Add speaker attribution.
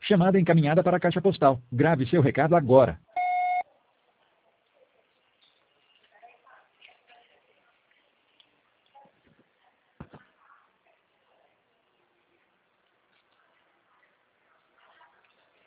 Speaker 1: Chamada encaminhada para a caixa postal. Grave seu recado agora.